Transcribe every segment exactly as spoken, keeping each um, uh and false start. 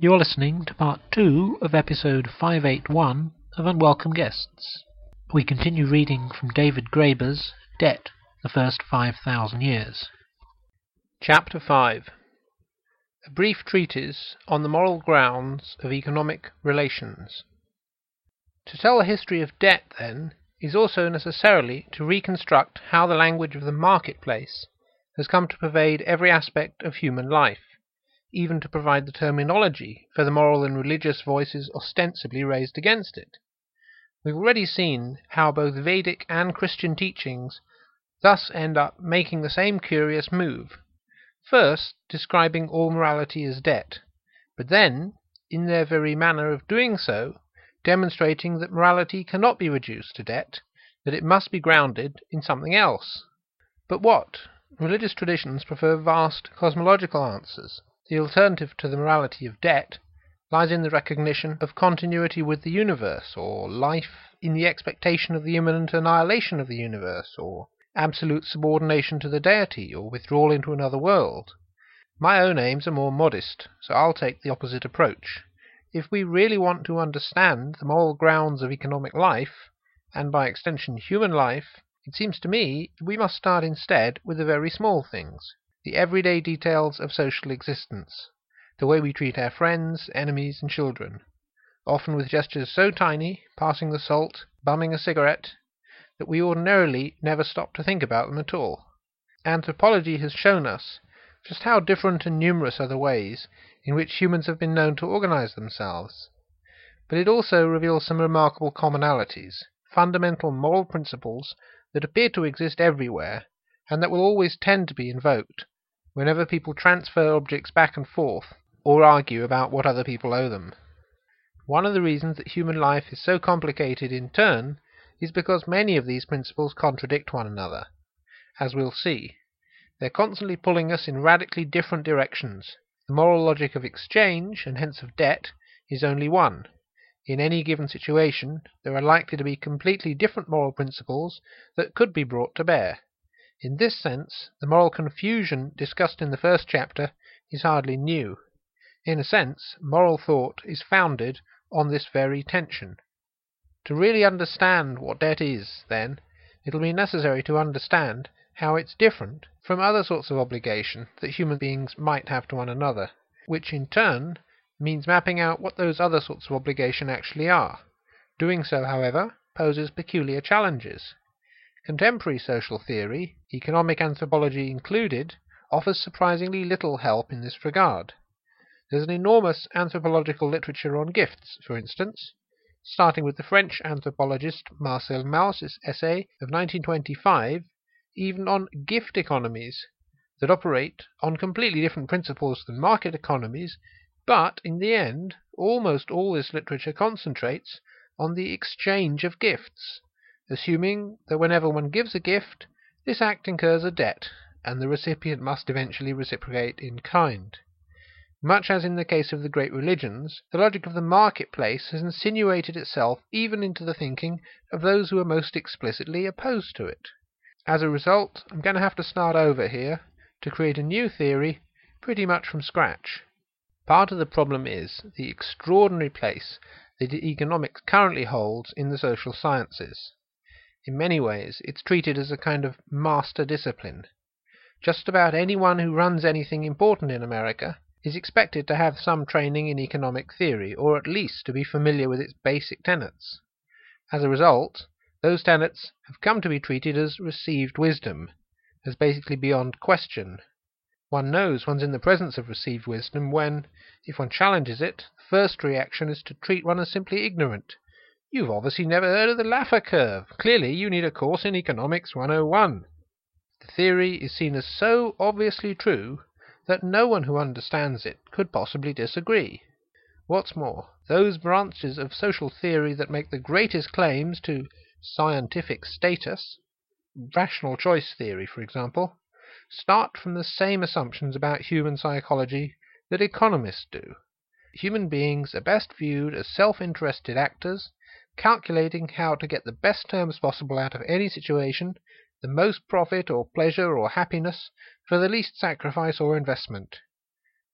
You're listening to part two of episode five eighty-one of Unwelcome Guests. We continue reading from David Graeber's Debt, the First Five Thousand Years. Chapter five. A brief treatise on the moral grounds of economic relations. To tell the history of debt, then, is also necessarily to reconstruct how the language of the marketplace has come to pervade every aspect of human life, even to provide the terminology for the moral and religious voices ostensibly raised against it. We've already seen how both Vedic and Christian teachings thus end up making the same curious move, first describing all morality as debt, but then, in their very manner of doing so, demonstrating that morality cannot be reduced to debt, that it must be grounded in something else. But what? Religious traditions prefer vast cosmological answers. The alternative to the morality of debt lies in the recognition of continuity with the universe, or life in the expectation of the imminent annihilation of the universe, or absolute subordination to the deity, or withdrawal into another world. My own aims are more modest, so I'll take the opposite approach. If we really want to understand the moral grounds of economic life, and by extension human life, it seems to me that we must start instead with the very small things, the everyday details of social existence, the way we treat our friends, enemies, and children, often with gestures so tiny, passing the salt, bumming a cigarette, that we ordinarily never stop to think about them at all. Anthropology has shown us just how different and numerous are the ways in which humans have been known to organize themselves. But it also reveals some remarkable commonalities, fundamental moral principles that appear to exist everywhere, and that will always tend to be invoked whenever people transfer objects back and forth, or argue about what other people owe them. One of the reasons that human life is so complicated in turn is because many of these principles contradict one another. As we'll see, they're constantly pulling us in radically different directions. The moral logic of exchange, and hence of debt, is only one. In any given situation, there are likely to be completely different moral principles that could be brought to bear. In this sense, the moral confusion discussed in the first chapter is hardly new. In a sense, moral thought is founded on this very tension. To really understand what debt is, then, it'll be necessary to understand how it's different from other sorts of obligation that human beings might have to one another, which in turn means mapping out what those other sorts of obligation actually are. Doing so, however, poses peculiar challenges. Contemporary social theory, economic anthropology included, offers surprisingly little help in this regard. There's an enormous anthropological literature on gifts, for instance, starting with the French anthropologist Marcel Maus's essay of nineteen twenty-five, even on gift economies, that operate on completely different principles than market economies, but, in the end, almost all this literature concentrates on the exchange of gifts, assuming that whenever one gives a gift, this act incurs a debt, and the recipient must eventually reciprocate in kind. Much as in the case of the great religions, the logic of the marketplace has insinuated itself even into the thinking of those who are most explicitly opposed to it. As a result, I'm going to have to start over here to create a new theory pretty much from scratch. Part of the problem is the extraordinary place that economics currently holds in the social sciences. In many ways, it's treated as a kind of master discipline. Just about anyone who runs anything important in America is expected to have some training in economic theory, or at least to be familiar with its basic tenets. As a result, those tenets have come to be treated as received wisdom, as basically beyond question. One knows one's in the presence of received wisdom when, if one challenges it, the first reaction is to treat one as simply ignorant. You've obviously never heard of the Laffer curve. Clearly you need a course in Economics one oh one. The theory is seen as so obviously true that no one who understands it could possibly disagree. What's more, those branches of social theory that make the greatest claims to scientific status, rational choice theory for example, start from the same assumptions about human psychology that economists do. Human beings are best viewed as self-interested actors, calculating how to get the best terms possible out of any situation, the most profit or pleasure or happiness for the least sacrifice or investment.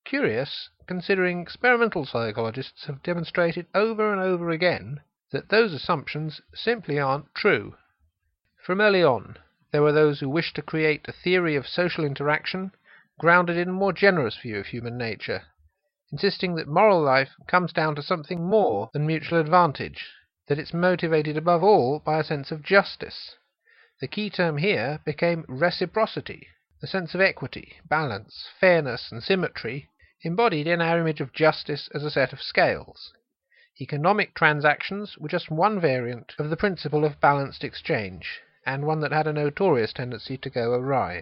curious, considering experimental psychologists have demonstrated over and over again that those assumptions simply aren't true. From early on, there were those who wished to create a theory of social interaction grounded in a more generous view of human nature, insisting that moral life comes down to something more than mutual advantage, that it's motivated above all by a sense of justice. The key term here became reciprocity, the sense of equity, balance, fairness, and symmetry embodied in our image of justice as a set of scales. Economic transactions were just one variant of the principle of balanced exchange, and one that had a notorious tendency to go awry.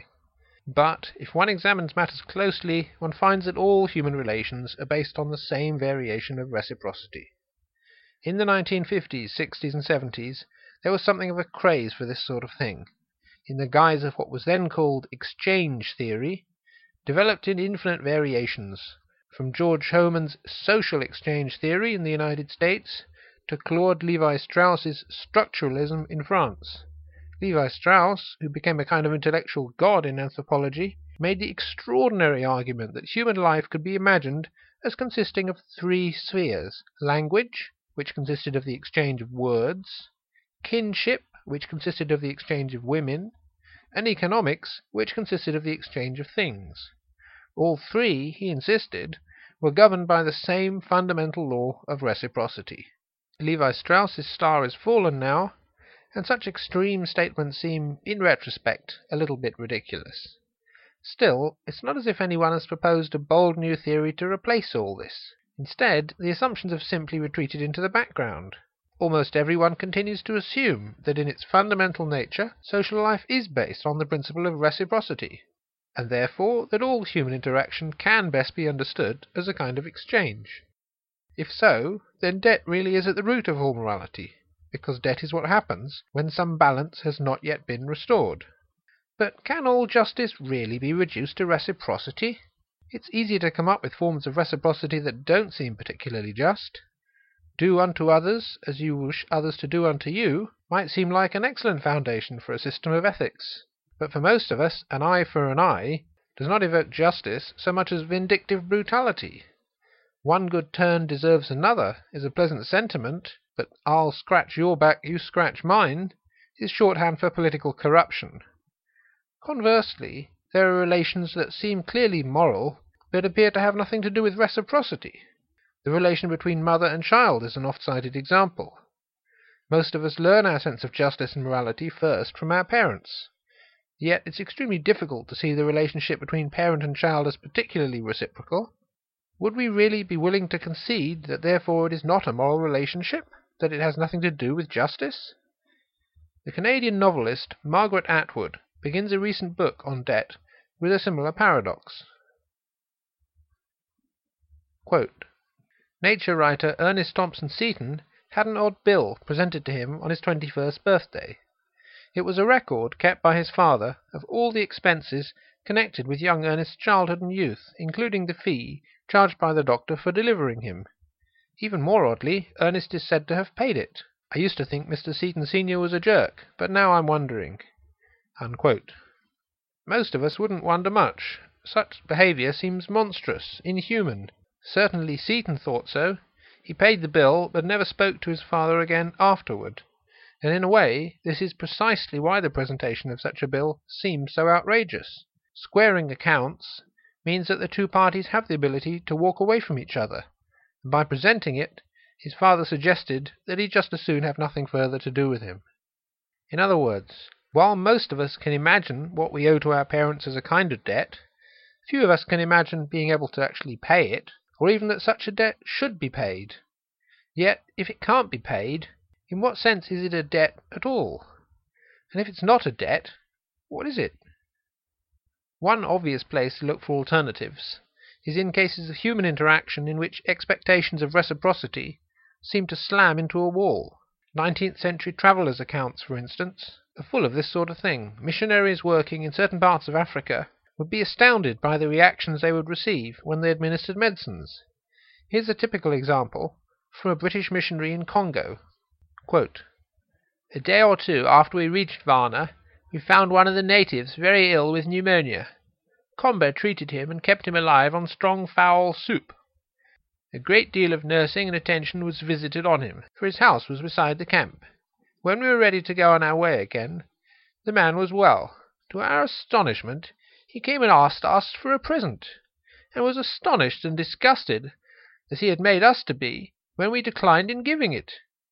But if one examines matters closely, one finds that all human relations are based on the same variation of reciprocity. In the nineteen fifties, sixties, and seventies, there was something of a craze for this sort of thing, in the guise of what was then called exchange theory, developed in infinite variations, from George Hohmann's social exchange theory in the United States to Claude Lévi-Strauss's structuralism in France. Lévi-Strauss, who became a kind of intellectual god in anthropology, made the extraordinary argument that human life could be imagined as consisting of three spheres: language, which consisted of the exchange of words; kinship, which consisted of the exchange of women; and economics, which consisted of the exchange of things. All three, he insisted, were governed by the same fundamental law of reciprocity. Lévi-Strauss's star has fallen now, and such extreme statements seem, in retrospect, a little bit ridiculous. Still, it's not as if anyone has proposed a bold new theory to replace all this. Instead, the assumptions have simply retreated into the background. Almost everyone continues to assume that in its fundamental nature, social life is based on the principle of reciprocity, and therefore that all human interaction can best be understood as a kind of exchange. If so, then debt really is at the root of all morality, because debt is what happens when some balance has not yet been restored. But can all justice really be reduced to reciprocity? It's easy to come up with forms of reciprocity that don't seem particularly just. Do unto others as you wish others to do unto you might seem like an excellent foundation for a system of ethics. But for most of us, an eye for an eye does not evoke justice so much as vindictive brutality. One good turn deserves another is a pleasant sentiment, but I'll scratch your back, you scratch mine is shorthand for political corruption. Conversely, there are relations that seem clearly moral, but appear to have nothing to do with reciprocity. The relation between mother and child is an oft-cited example. Most of us learn our sense of justice and morality first from our parents. Yet it's extremely difficult to see the relationship between parent and child as particularly reciprocal. Would we really be willing to concede that therefore it is not a moral relationship, that it has nothing to do with justice? The Canadian novelist Margaret Atwood begins a recent book on debt with a similar paradox. Quote, Nature writer Ernest Thompson Seton had an odd bill presented to him on his twenty-first birthday. It was a record kept by his father of all the expenses connected with young Ernest's childhood and youth, including the fee charged by the doctor for delivering him. Even more oddly, Ernest is said to have paid it. I used to think Mister Seton Senior was a jerk, but now I'm wondering. Unquote. Most of us wouldn't wonder much. Such behaviour seems monstrous, inhuman. Certainly Seton thought so. He paid the bill, but never spoke to his father again afterward. And in a way, this is precisely why the presentation of such a bill seems so outrageous. Squaring accounts means that the two parties have the ability to walk away from each other, and by presenting it, his father suggested that he'd just as soon have nothing further to do with him. In other words, while most of us can imagine what we owe to our parents as a kind of debt, few of us can imagine being able to actually pay it, or even that such a debt should be paid. Yet, if it can't be paid, in what sense is it a debt at all? And if it's not a debt, what is it? One obvious place to look for alternatives is in cases of human interaction in which expectations of reciprocity seem to slam into a wall. nineteenth century travellers' accounts, for instance, are full of this sort of thing. Missionaries working in certain parts of Africa would be astounded by the reactions they would receive when they administered medicines. Here's a typical example from a British missionary in Congo. Quote, A day or two after we reached Varna, we found one of the natives very ill with pneumonia. Combe treated him and kept him alive on strong fowl soup. A great deal of nursing and attention was visited on him, for his house was beside the camp. When we were ready to go on our way again, the man was well. To our astonishment, he came and asked us for a present, and was astonished and disgusted, as he had made us to be, when we declined in giving it.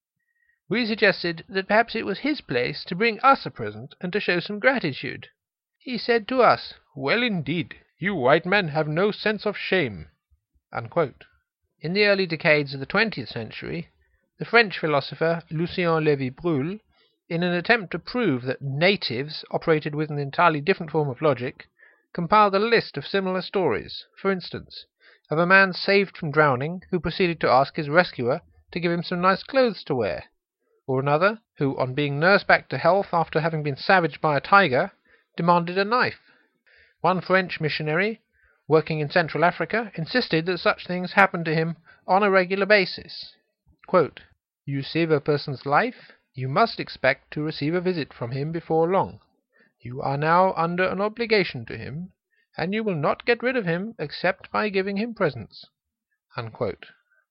We suggested that perhaps it was his place to bring us a present and to show some gratitude. He said to us, "Well, indeed, you white men have no sense of shame." Unquote. In the early decades of the twentieth century, the French philosopher Lucien Lévy-Bruhl, in an attempt to prove that natives operated with an entirely different form of logic, compiled a list of similar stories, for instance, of a man saved from drowning who proceeded to ask his rescuer to give him some nice clothes to wear, or another who, on being nursed back to health after having been savaged by a tiger, demanded a knife. One French missionary, working in Central Africa, insisted that such things happened to him on a regular basis. Quote, "You save a person's life, you must expect to receive a visit from him before long. You are now under an obligation to him, and you will not get rid of him except by giving him presents." Unquote.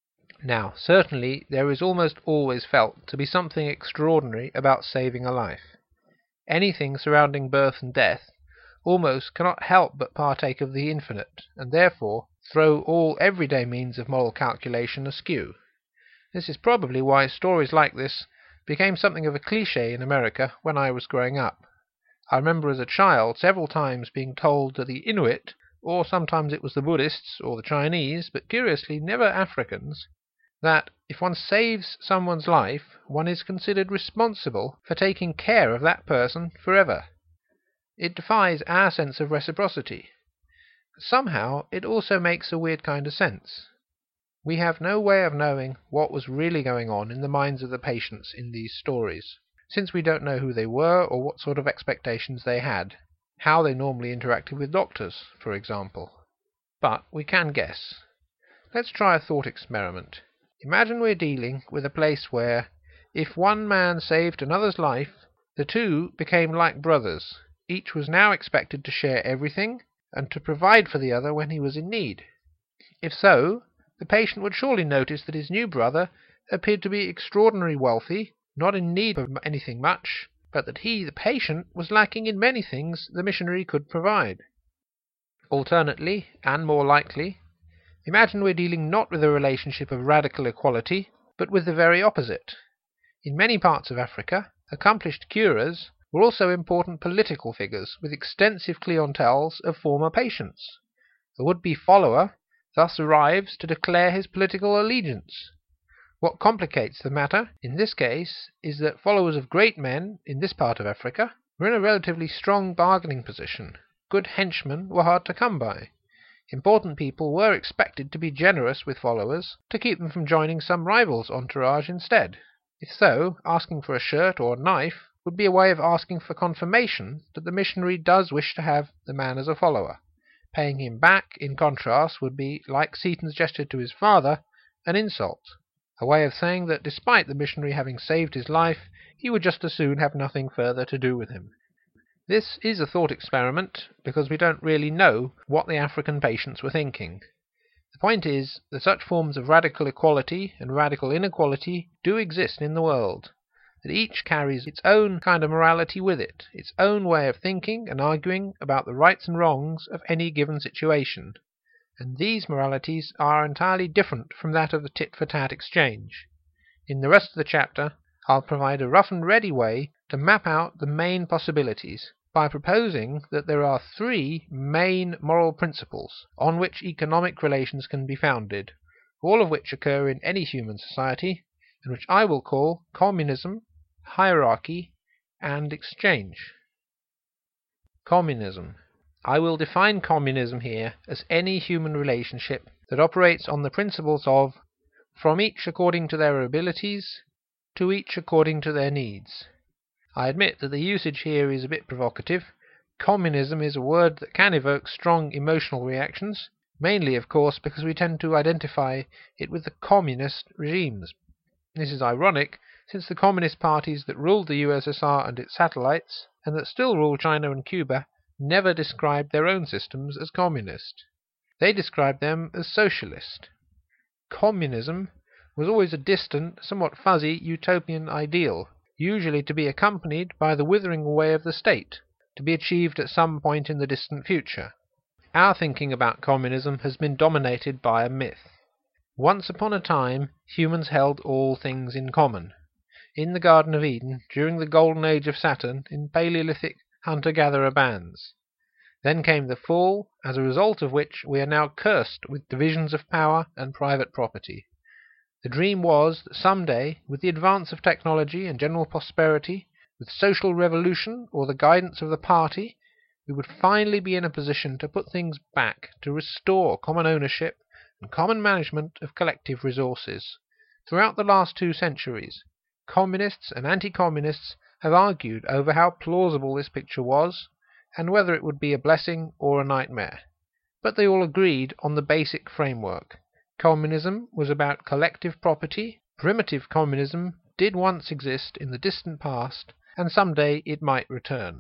Now, certainly there is almost always felt to be something extraordinary about saving a life. Anything surrounding birth and death almost cannot help but partake of the infinite, and therefore throw all everyday means of moral calculation askew. This is probably why stories like this became something of a cliché in America when I was growing up. I remember as a child several times being told that the Inuit, or sometimes it was the Buddhists or the Chinese, but curiously never Africans, that if one saves someone's life, one is considered responsible for taking care of that person forever. It defies our sense of reciprocity. But somehow it also makes a weird kind of sense. We have no way of knowing what was really going on in the minds of the patients in these stories, since we don't know who they were or what sort of expectations they had, how they normally interacted with doctors, for example. But we can guess. Let's try a thought experiment. Imagine we're dealing with a place where, if one man saved another's life, the two became like brothers. Each was now expected to share everything and to provide for the other when he was in need. If so, the patient would surely notice that his new brother appeared to be extraordinarily wealthy, not in need of anything much, but that he, the patient, was lacking in many things the missionary could provide. Alternately, and more likely, imagine we're dealing not with a relationship of radical equality, but with the very opposite. In many parts of Africa, accomplished curers were also important political figures with extensive clienteles of former patients. The would-be follower thus arrives to declare his political allegiance. What complicates the matter in this case is that followers of great men in this part of Africa were in a relatively strong bargaining position. Good henchmen were hard to come by. Important people were expected to be generous with followers to keep them from joining some rival's entourage instead. If so, asking for a shirt or a knife would be a way of asking for confirmation that the missionary does wish to have the man as a follower. Paying him back, in contrast, would be, like Seaton's gesture to his father, an insult, a way of saying that despite the missionary having saved his life, he would just as soon have nothing further to do with him. This is a thought experiment because we don't really know what the African patients were thinking. The point is that such forms of radical equality and radical inequality do exist in the world, that each carries its own kind of morality with it, its own way of thinking and arguing about the rights and wrongs of any given situation, and these moralities are entirely different from that of the tit-for-tat exchange. In the rest of the chapter, I'll provide a rough and ready way to map out the main possibilities by proposing that there are three main moral principles on which economic relations can be founded, all of which occur in any human society, and which I will call communism, hierarchy, and exchange. Communism. I will define communism here as any human relationship that operates on the principles of from each according to their abilities, to each according to their needs. I admit that the usage here is a bit provocative. Communism is a word that can evoke strong emotional reactions, mainly, of course, because we tend to identify it with the communist regimes. This is ironic, since the communist parties that ruled the U S S R and its satellites, and that still rule China and Cuba, never described their own systems as communist. They described them as socialist. Communism was always a distant, somewhat fuzzy utopian ideal, usually to be accompanied by the withering away of the state, to be achieved at some point in the distant future. Our thinking about communism has been dominated by a myth. Once upon a time, humans held all things in common. In the Garden of Eden, during the golden age of Saturn, in Paleolithic hunter-gatherer bands. Then came the fall, as a result of which we are now cursed with divisions of power and private property. The dream was that some day, with the advance of technology and general prosperity, with social revolution or the guidance of the party, we would finally be in a position to put things back, to restore common ownership and common management of collective resources. Throughout the last two centuries, communists and anti-communists have argued over how plausible this picture was, and whether it would be a blessing or a nightmare. But they all agreed on the basic framework. Communism was about collective property. Primitive communism did once exist in the distant past, and someday it might return.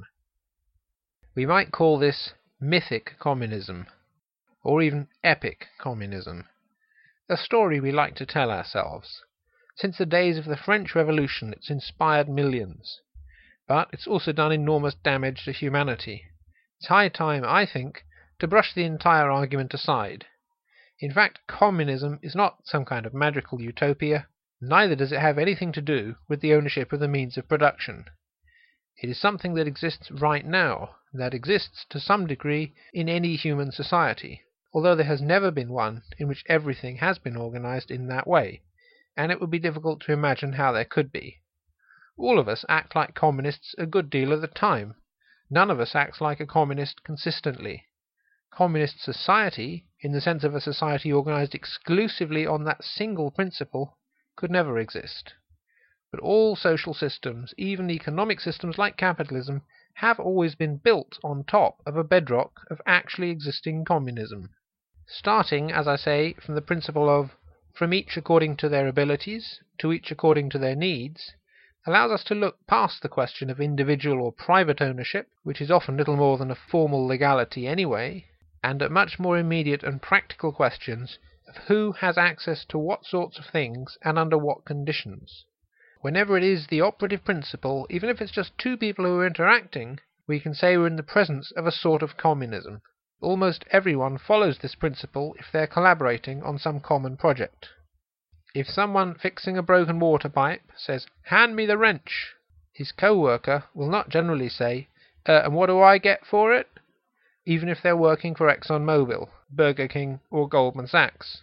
We might call this mythic communism, or even epic communism, a story we like to tell ourselves. Since the days of the French Revolution it's inspired millions, but it's also done enormous damage to humanity. It's high time, I think, to brush the entire argument aside. In fact, communism is not some kind of magical utopia, neither does it have anything to do with the ownership of the means of production. It is something that exists right now, that exists to some degree in any human society, although there has never been one in which everything has been organized in that way, and it would be difficult to imagine how there could be. All of us act like communists a good deal of the time. None of us acts like a communist consistently. Communist society, in the sense of a society organized exclusively on that single principle, could never exist. But all social systems, even economic systems like capitalism, have always been built on top of a bedrock of actually existing communism. Starting, as I say, from the principle of from each according to their abilities, to each according to their needs, allows us to look past the question of individual or private ownership, which is often little more than a formal legality anyway, and at much more immediate and practical questions of who has access to what sorts of things and under what conditions. Whenever it is the operative principle, even if it's just two people who are interacting, we can say we're in the presence of a sort of communism. Almost everyone follows this principle if they're collaborating on some common project. If someone fixing a broken water pipe says, "Hand me the wrench," his co-worker will not generally say, uh, and what do I get for it? Even if they're working for ExxonMobil, Burger King, or Goldman Sachs.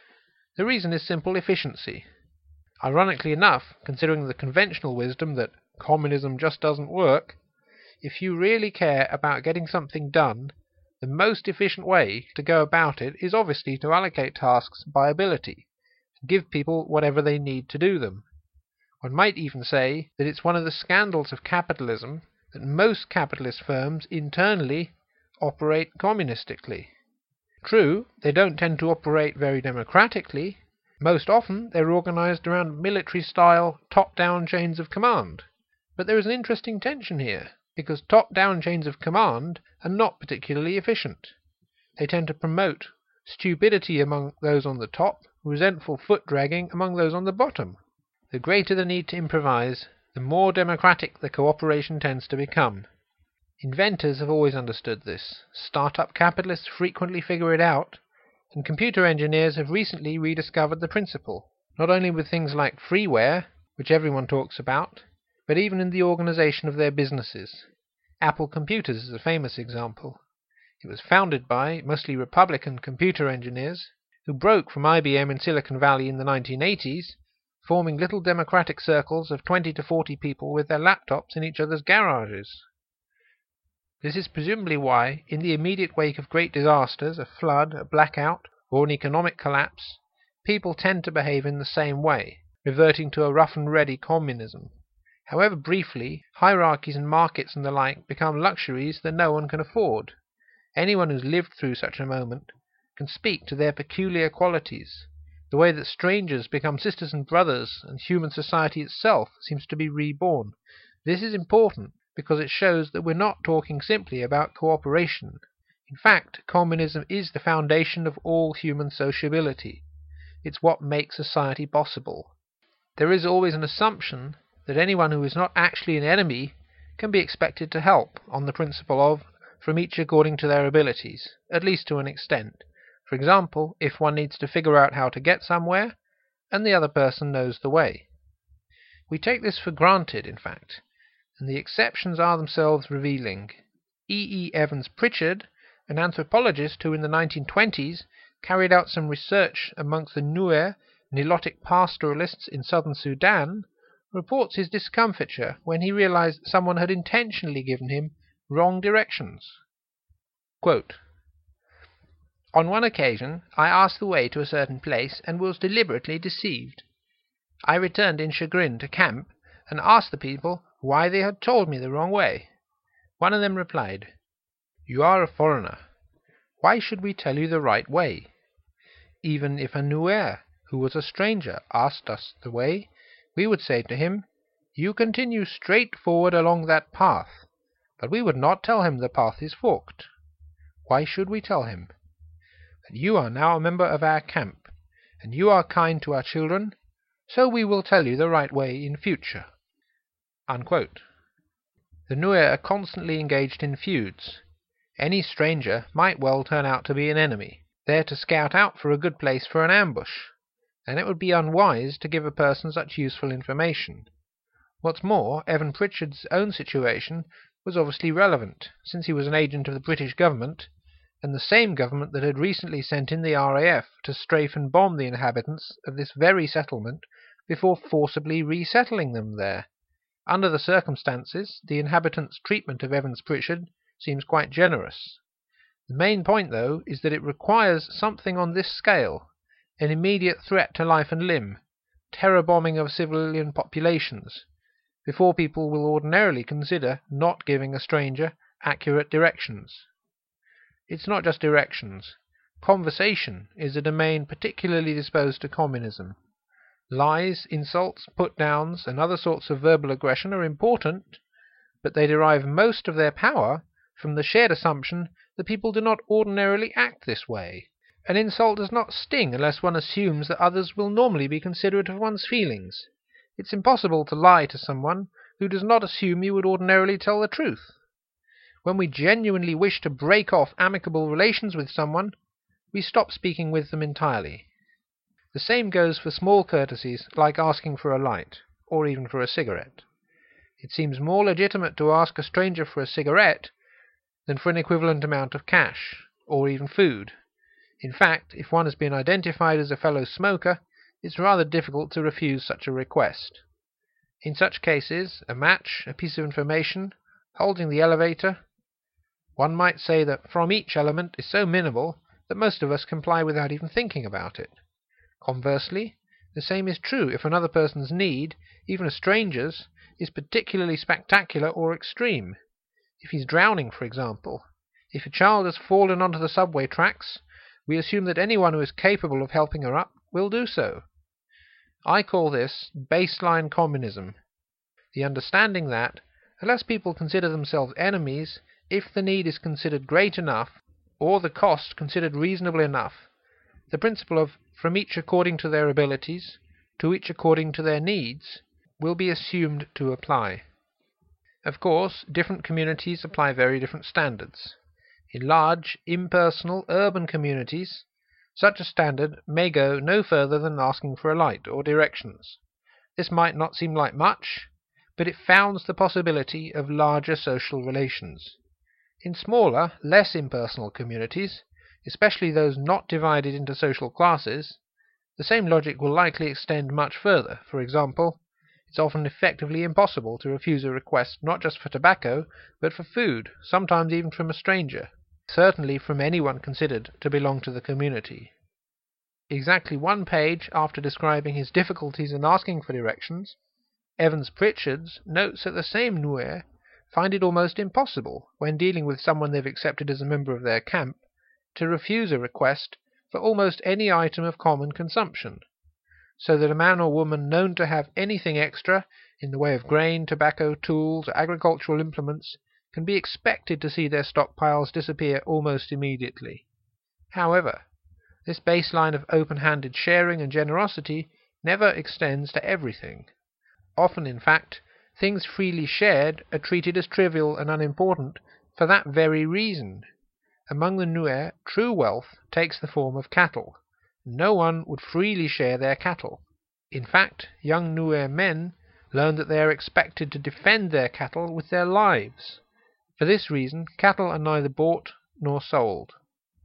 The reason is simple efficiency. Ironically enough, considering the conventional wisdom that communism just doesn't work, if you really care about getting something done, the most efficient way to go about it is obviously to allocate tasks by ability, and give people whatever they need to do them. One might even say that it's one of the scandals of capitalism that most capitalist firms internally operate communistically. True, they don't tend to operate very democratically. Most often they're organized around military-style top-down chains of command. But there is an interesting tension here, because top-down chains of command are not particularly efficient. They tend to promote stupidity among those on the top, resentful foot-dragging among those on the bottom. The greater the need to improvise, the more democratic the cooperation tends to become. Inventors have always understood this. Start-up capitalists frequently figure it out, and computer engineers have recently rediscovered the principle, not only with things like freeware, which everyone talks about, but even in the organization of their businesses. Apple Computers is a famous example. It was founded by mostly Republican computer engineers who broke from I B M in Silicon Valley in the nineteen eighties, forming little democratic circles of twenty to forty people with their laptops in each other's garages. This is presumably why, in the immediate wake of great disasters, a flood, a blackout, or an economic collapse, people tend to behave in the same way, reverting to a rough-and-ready communism. However briefly, hierarchies and markets and the like become luxuries that no one can afford. Anyone who's lived through such a moment can speak to their peculiar qualities, the way that strangers become sisters and brothers, and human society itself seems to be reborn. This is important, because it shows that we're not talking simply about cooperation. In fact, communism is the foundation of all human sociability. It's what makes society possible. There is always an assumption that anyone who is not actually an enemy can be expected to help, on the principle of from each according to their abilities, at least to an extent. For example, if one needs to figure out how to get somewhere, and the other person knows the way. We take this for granted, in fact, and the exceptions are themselves revealing. E. E. Evans Pritchard, an anthropologist who in the nineteen twenties carried out some research amongst the Nuer Nilotic pastoralists in southern Sudan, reports his discomfiture when he realized someone had intentionally given him wrong directions. Quote, "On one occasion I asked the way to a certain place and was deliberately deceived. I returned in chagrin to camp and asked the people why they had told me the wrong way. One of them replied, 'You are a foreigner. Why should we tell you the right way?' Even if a Nuer, who was a stranger, asked us the way, we would say to him, 'You continue straight forward along that path,' but we would not tell him the path is forked. Why should we tell him? That you are now a member of our camp, and you are kind to our children, so we will tell you the right way in future." Unquote. The Nuer are constantly engaged in feuds. Any stranger might well turn out to be an enemy, there to scout out for a good place for an ambush, and it would be unwise to give a person such useful information. What's more, Evan Pritchard's own situation was obviously relevant, since he was an agent of the British government, and the same government that had recently sent in the R A F to strafe and bomb the inhabitants of this very settlement before forcibly resettling them there. Under the circumstances, the inhabitants' treatment of Evans Pritchard seems quite generous. The main point, though, is that it requires something on this scale, an immediate threat to life and limb, terror bombing of civilian populations, before people will ordinarily consider not giving a stranger accurate directions. It's not just directions. Conversation is a domain particularly disposed to communism. Lies, insults, put-downs, and other sorts of verbal aggression are important, but they derive most of their power from the shared assumption that people do not ordinarily act this way. An insult does not sting unless one assumes that others will normally be considerate of one's feelings. It's impossible to lie to someone who does not assume you would ordinarily tell the truth. When we genuinely wish to break off amicable relations with someone, we stop speaking with them entirely. The same goes for small courtesies like asking for a light, or even for a cigarette. It seems more legitimate to ask a stranger for a cigarette than for an equivalent amount of cash, or even food. In fact, if one has been identified as a fellow smoker, it's rather difficult to refuse such a request. In such cases, a match, a piece of information, holding the elevator, one might say that from each element is so minimal that most of us comply without even thinking about it. Conversely, the same is true if another person's need, even a stranger's, is particularly spectacular or extreme. If he's drowning, for example, if a child has fallen onto the subway tracks, we assume that anyone who is capable of helping her up will do so. I call this baseline communism, the understanding that, unless people consider themselves enemies, if the need is considered great enough, or the cost considered reasonable enough, the principle of from each according to their abilities, to each according to their needs, will be assumed to apply. Of course, different communities apply very different standards. In large, impersonal, urban communities, such a standard may go no further than asking for a light or directions. This might not seem like much, but it founds the possibility of larger social relations. In smaller, less impersonal communities, especially those not divided into social classes, the same logic will likely extend much further. For example, it's often effectively impossible to refuse a request not just for tobacco, but for food, sometimes even from a stranger, certainly from anyone considered to belong to the community. Exactly one page after describing his difficulties in asking for directions, Evans Pritchard notes that the same Nuer find it almost impossible, when dealing with someone they've accepted as a member of their camp, to refuse a request for almost any item of common consumption. so that a man or woman known to have anything extra in the way of grain, tobacco, tools, or agricultural implements can be expected to see their stockpiles disappear almost immediately. However, this baseline of open-handed sharing and generosity never extends to everything. Often, in fact, things freely shared are treated as trivial and unimportant for that very reason. Among the Nuer, true wealth takes the form of cattle. No one would freely share their cattle. In fact, young Nuer men learn that they are expected to defend their cattle with their lives. For this reason, cattle are neither bought nor sold.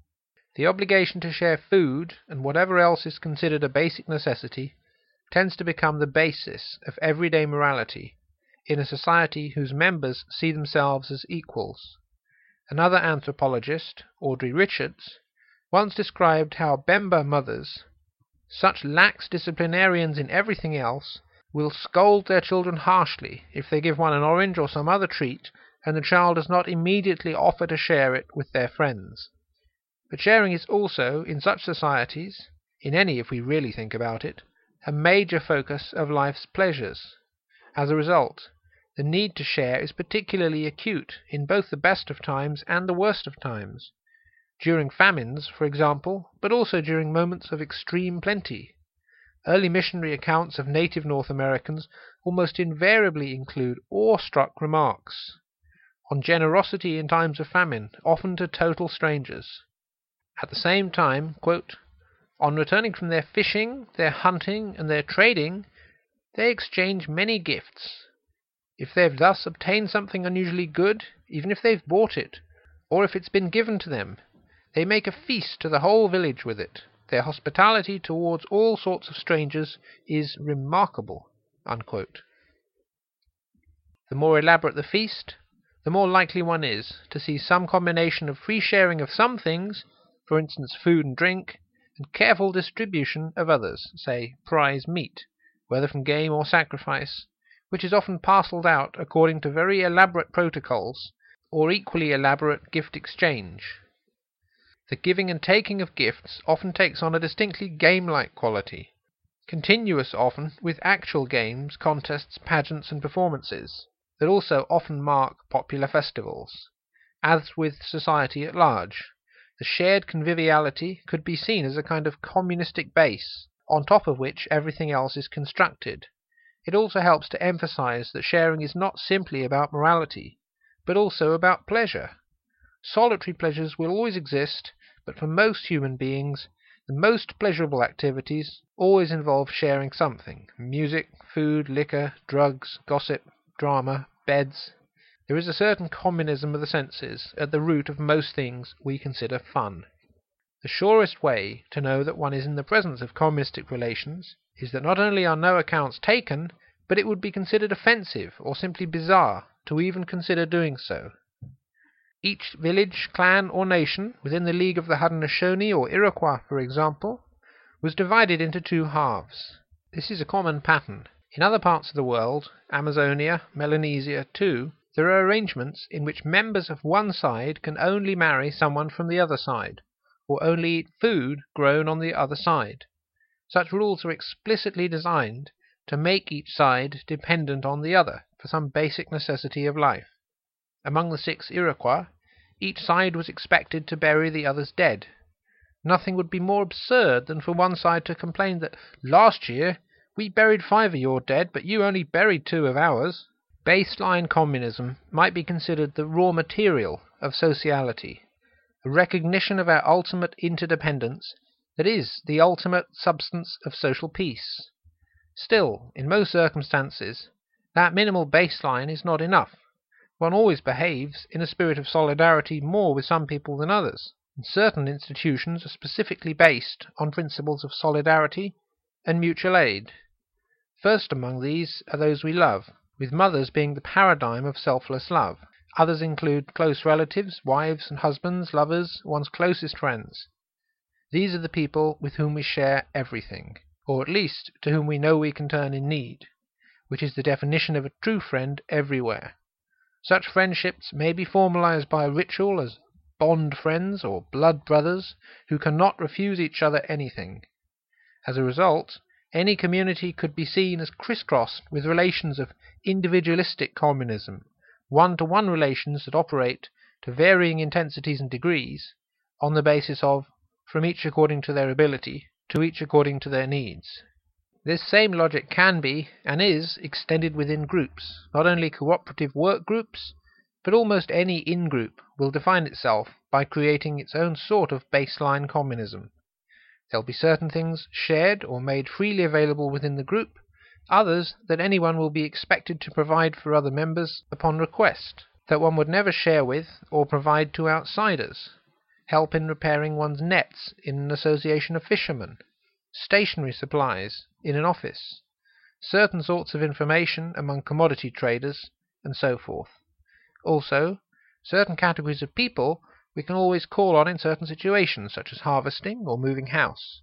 The obligation to share food, and whatever else is considered a basic necessity, tends to become the basis of everyday morality in a society whose members see themselves as equals. Another anthropologist, Audrey Richards, once described how Bemba mothers, such lax disciplinarians in everything else, will scold their children harshly if they give one an orange or some other treat and the child does not immediately offer to share it with their friends. But sharing is also, in such societies, in any if we really think about it, a major focus of life's pleasures. As a result, the need to share is particularly acute in both the best of times and the worst of times. During famines, for example, but also during moments of extreme plenty. Early missionary accounts of native North Americans almost invariably include awe-struck remarks on generosity in times of famine, often to total strangers. At the same time, quote, on returning from their fishing, their hunting, and their trading, they exchange many gifts. If they've thus obtained something unusually good, even if they've bought it, or if it's been given to them, they make a feast to the whole village with it. Their hospitality towards all sorts of strangers is remarkable. Unquote. The more elaborate the feast, the more likely one is to see some combination of free sharing of some things, for instance food and drink, and careful distribution of others, say prize meat, whether from game or sacrifice, which is often parcelled out according to very elaborate protocols, or equally elaborate gift exchange. The giving and taking of gifts often takes on a distinctly game-like quality, continuous often with actual games, contests, pageants, and performances, that also often mark popular festivals. As with society at large, the shared conviviality could be seen as a kind of communistic base, on top of which everything else is constructed. It also helps to emphasize that sharing is not simply about morality, but also about pleasure. Solitary pleasures will always exist, but for most human beings, the most pleasurable activities always involve sharing something: music, food, liquor, drugs, gossip, drama, beds. There is a certain communism of the senses at the root of most things we consider fun. The surest way to know that one is in the presence of communistic relations is that not only are no accounts taken, but it would be considered offensive or simply bizarre to even consider doing so. Each village, clan, or nation within the League of the Haudenosaunee or Iroquois, for example, was divided into two halves. This is a common pattern. In other parts of the world, Amazonia, Melanesia too, there are arrangements in which members of one side can only marry someone from the other side, or only eat food grown on the other side. Such rules are explicitly designed to make each side dependent on the other for some basic necessity of life. Among the six Iroquois, each side was expected to bury the other's dead. Nothing would be more absurd than for one side to complain that last year we buried five of your dead, but you only buried two of ours. Baseline communism might be considered the raw material of sociality, a recognition of our ultimate interdependence that is the ultimate substance of social peace. Still, in most circumstances, that minimal baseline is not enough. One always behaves in a spirit of solidarity more with some people than others, and certain institutions are specifically based on principles of solidarity and mutual aid. First among these are those we love, with mothers being the paradigm of selfless love. Others include close relatives, wives and husbands, lovers, one's closest friends. These are the people with whom we share everything, or at least to whom we know we can turn in need, which is the definition of a true friend everywhere. Such friendships may be formalized by a ritual as bond friends or blood brothers who cannot refuse each other anything. As a result, any community could be seen as crisscrossed with relations of individualistic communism, one-to-one relations that operate to varying intensities and degrees on the basis of from each according to their ability to each according to their needs. This same logic can be, and is, extended within groups. Not only cooperative work groups, but almost any in-group will define itself by creating its own sort of baseline communism. There'll be certain things shared or made freely available within the group, others that anyone will be expected to provide for other members upon request, that one would never share with or provide to outsiders. Help in repairing one's nets in an association of fishermen, stationery supplies in an office, certain sorts of information among commodity traders, and so forth. Also, certain categories of people we can always call on in certain situations, such as harvesting or moving house.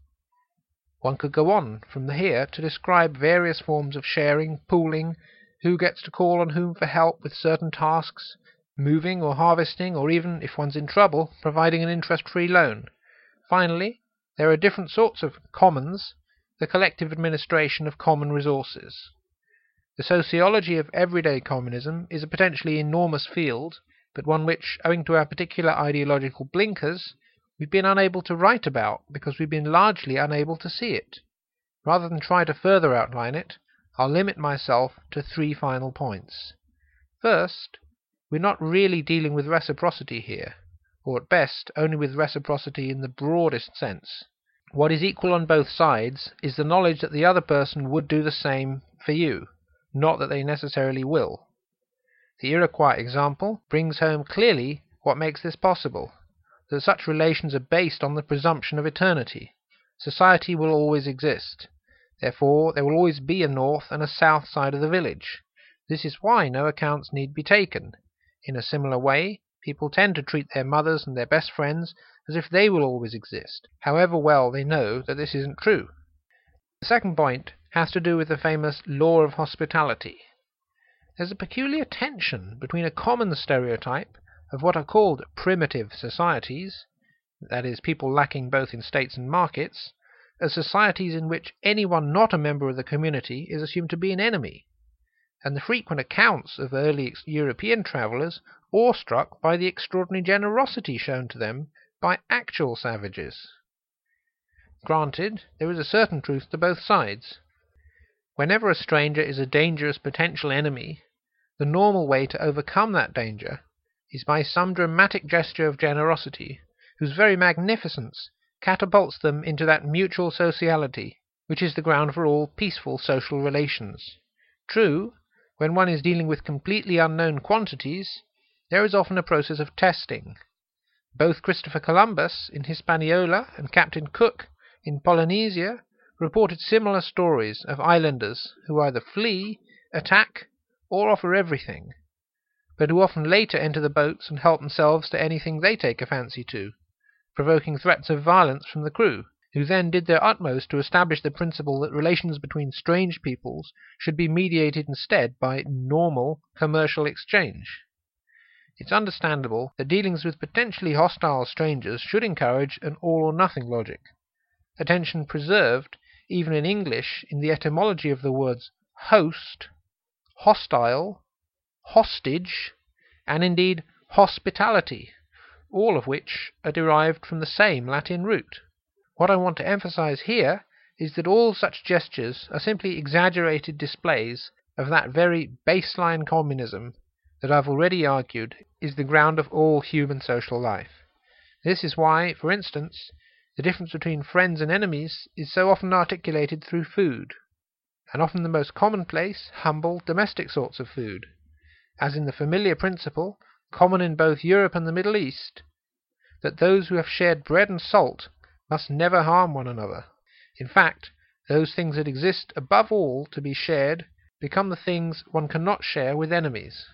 One could go on from here to describe various forms of sharing, pooling, who gets to call on whom for help with certain tasks, moving or harvesting, or even, if one's in trouble, providing an interest-free loan. Finally, there are different sorts of commons, the collective administration of common resources. The sociology of everyday communism is a potentially enormous field, but one which, owing to our particular ideological blinkers, we've been unable to write about because we've been largely unable to see it. Rather than try to further outline it, I'll limit myself to three final points. First, we're not really dealing with reciprocity here, or at best only with reciprocity in the broadest sense. What is equal on both sides is the knowledge that the other person would do the same for you, not that they necessarily will. The Iroquois example brings home clearly what makes this possible, that such relations are based on the presumption of eternity. Society will always exist. Therefore, there will always be a north and a south side of the village. This is why no accounts need be taken. In a similar way, people tend to treat their mothers and their best friends as if they will always exist, however well they know that this isn't true. The second point has to do with the famous law of hospitality. There's a peculiar tension between a common stereotype of what are called primitive societies, that is, people lacking both in states and markets, as societies in which anyone not a member of the community is assumed to be an enemy, and the frequent accounts of early European travellers awestruck by the extraordinary generosity shown to them by actual savages. Granted, there is a certain truth to both sides. Whenever a stranger is a dangerous potential enemy, the normal way to overcome that danger is by some dramatic gesture of generosity, whose very magnificence catapults them into that mutual sociality which is the ground for all peaceful social relations. True, when one is dealing with completely unknown quantities, there is often a process of testing. Both Christopher Columbus in Hispaniola and Captain Cook in Polynesia reported similar stories of islanders who either flee, attack, or offer everything, but who often later enter the boats and help themselves to anything they take a fancy to, provoking threats of violence from the crew, who then did their utmost to establish the principle that relations between strange peoples should be mediated instead by normal commercial exchange. It's understandable that dealings with potentially hostile strangers should encourage an all-or-nothing logic, attention preserved even in English in the etymology of the words host, hostile, hostage, and indeed hospitality, all of which are derived from the same Latin root. What I want to emphasize here is that all such gestures are simply exaggerated displays of that very baseline communism that I've already argued is the ground of all human social life. This is why, for instance, the difference between friends and enemies is so often articulated through food, and often the most commonplace, humble, domestic sorts of food, as in the familiar principle, common in both Europe and the Middle East, that those who have shared bread and salt must never harm one another. In fact, those things that exist above all to be shared become the things one cannot share with enemies.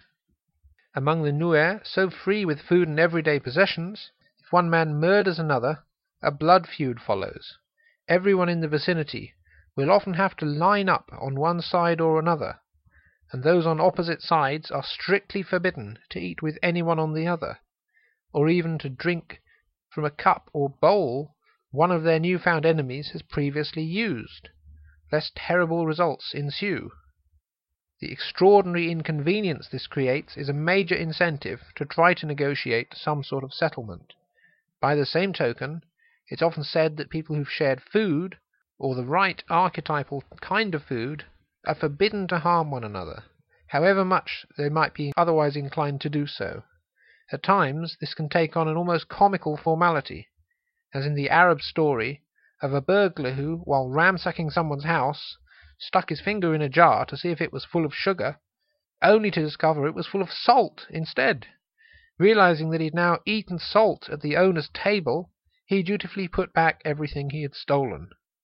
Among the Nuer, so free with food and everyday possessions, if one man murders another, a blood feud follows. Everyone in the vicinity will often have to line up on one side or another, and those on opposite sides are strictly forbidden to eat with anyone on the other, or even to drink from a cup or bowl one of their new-found enemies has previously used. lest terrible results ensue. The extraordinary inconvenience this creates is a major incentive to try to negotiate some sort of settlement. By the same token, it's often said that people who've shared food, or the right archetypal kind of food, are forbidden to harm one another, however much they might be otherwise inclined to do so. At times this can take on an almost comical formality, as in the Arab story of a burglar who, while ransacking someone's house, stuck his finger in a jar to see if it was full of sugar, only to discover it was full of salt instead. Realizing that he'd now eaten salt at the owner's table, he dutifully put back everything he had stolen.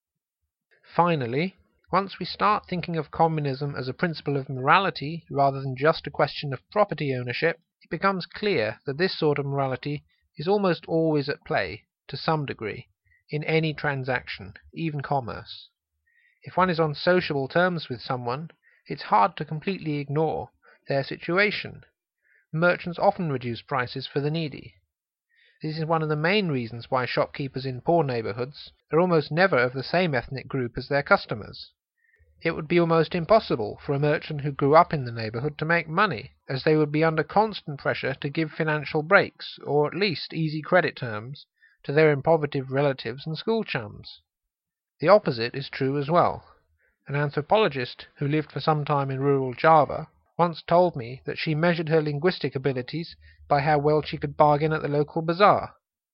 Finally, once we start thinking of communism as a principle of morality rather than just a question of property ownership, it becomes clear that this sort of morality is almost always at play, to some degree, in any transaction, even commerce. If one is on sociable terms with someone, it's hard to completely ignore their situation. Merchants often reduce prices for the needy. This is one of the main reasons why shopkeepers in poor neighborhoods are almost never of the same ethnic group as their customers. It would be almost impossible for a merchant who grew up in the neighborhood to make money, as they would be under constant pressure to give financial breaks, or at least easy credit terms, to their impoverished relatives and school chums. The opposite is true as well. An anthropologist who lived for some time in rural Java once told me that she measured her linguistic abilities by how well she could bargain at the local bazaar.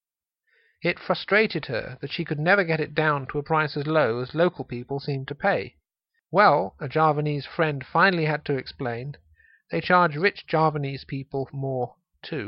It frustrated her that she could never get it down to a price as low as local people seemed to pay. Well, a Javanese friend finally had to explain, they charge rich Javanese people more too.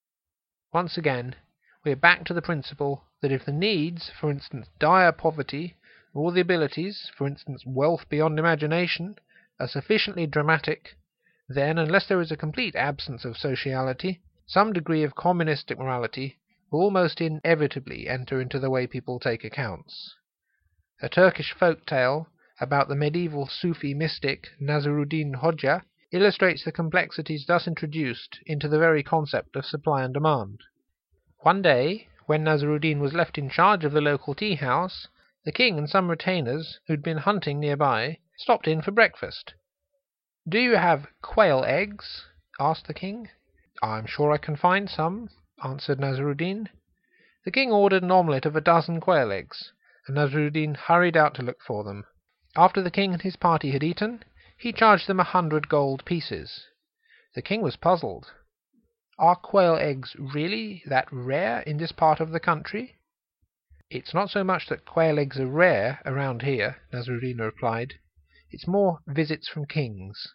Once again, we are back to the principle that if the needs, for instance dire poverty, or the abilities, for instance wealth beyond imagination, are sufficiently dramatic, then, unless there is a complete absence of sociality, some degree of communistic morality will almost inevitably enter into the way people take accounts. A Turkish folk tale about the medieval Sufi mystic Nasruddin Hoxha illustrates the complexities thus introduced into the very concept of supply and demand. One day, when Nasruddin was left in charge of the local tea-house, the king and some retainers, who'd been hunting nearby, stopped in for breakfast. "Do you have quail eggs?" asked the king. "I'm sure I can find some," answered Nasruddin. The king ordered an omelette of a dozen quail eggs, and Nasruddin hurried out to look for them. After the king and his party had eaten, he charged them a hundred gold pieces. The king was puzzled. "Are quail eggs really that rare in this part of the country?" "It's not so much that quail eggs are rare around here," Nasruddin replied. "It's more visits from kings."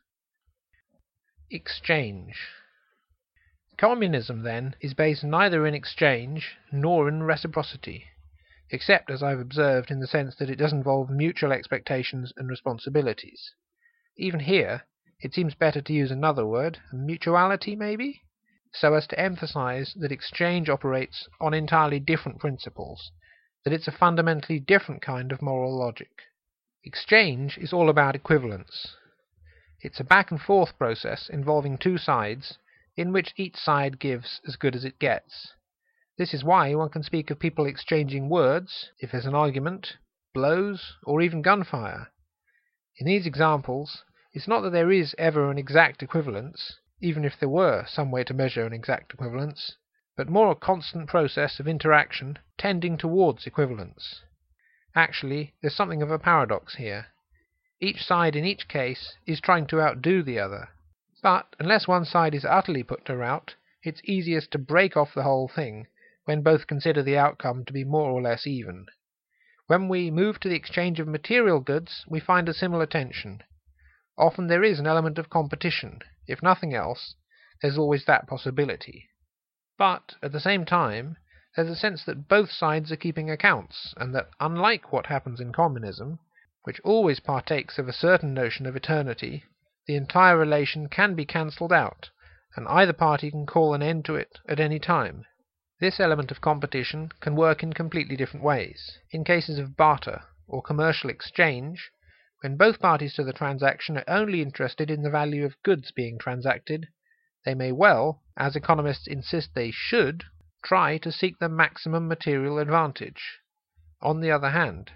Exchange. Communism, then, is based neither in exchange nor in reciprocity, except, as I've observed, in the sense that it does involve mutual expectations and responsibilities. Even here, it seems better to use another word, mutuality maybe, so as to emphasize that exchange operates on entirely different principles, that it's a fundamentally different kind of moral logic. Exchange is all about equivalence. It's a back-and-forth process involving two sides, in which each side gives as good as it gets. This is why one can speak of people exchanging words, if there's an argument, blows, or even gunfire. In these examples, it's not that there is ever an exact equivalence, even if there were some way to measure an exact equivalence, but more a constant process of interaction tending towards equivalence. Actually, there's something of a paradox here. Each side in each case is trying to outdo the other. But unless one side is utterly put to rout, it's easiest to break off the whole thing when both consider the outcome to be more or less even. When we move to the exchange of material goods, we find a similar tension. Often there is an element of competition. If nothing else, there's always that possibility. But, at the same time, there's a sense that both sides are keeping accounts, and that, unlike what happens in communism, which always partakes of a certain notion of eternity, the entire relation can be cancelled out, and either party can call an end to it at any time. This element of competition can work in completely different ways. In cases of barter, or commercial exchange, when both parties to the transaction are only interested in the value of goods being transacted, they may well, as economists insist they should, try to seek the maximum material advantage. On the other hand,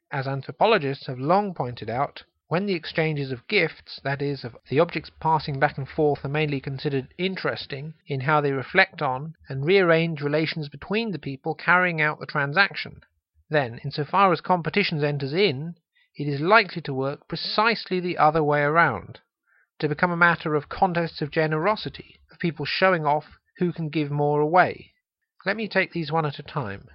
As anthropologists have long pointed out, when the exchanges of gifts, that is, of the objects passing back and forth, are mainly considered interesting in how they reflect on and rearrange relations between the people carrying out the transaction, then, insofar as competition enters in, it is likely to work precisely the other way around, to become a matter of contests of generosity, of people showing off who can give more away. Let me take these one at a time.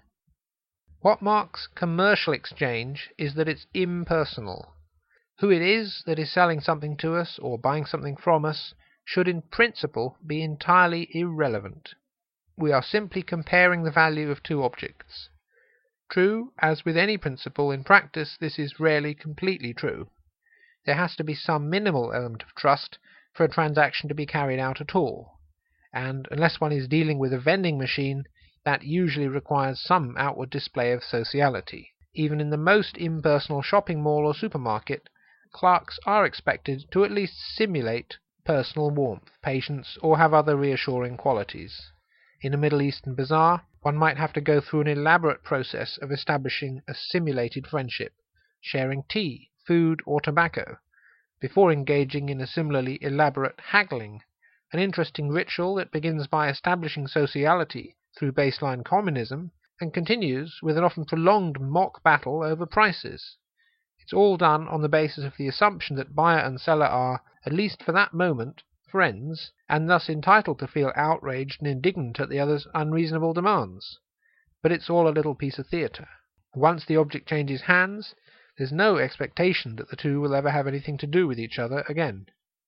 What marks commercial exchange is that it's impersonal. Who it is that is selling something to us or buying something from us should in principle be entirely irrelevant. We are simply comparing the value of two objects. True, as with any principle, in practice this is rarely completely true. There has to be some minimal element of trust for a transaction to be carried out at all, and unless one is dealing with a vending machine, that usually requires some outward display of sociality. Even in the most impersonal shopping mall or supermarket, clerks are expected to at least simulate personal warmth, patience, or have other reassuring qualities. In a Middle Eastern bazaar, one might have to go through an elaborate process of establishing a simulated friendship, sharing tea, food, or tobacco, before engaging in a similarly elaborate haggling, an interesting ritual that begins by establishing sociality through baseline communism and continues with an often prolonged mock battle over prices. It's all done on the basis of the assumption that buyer and seller are, at least for that moment, friends, and thus entitled to feel outraged and indignant at the other's unreasonable demands. But it's all a little piece of theatre. Once the object changes hands, there's no expectation that the two will ever have anything to do with each other again.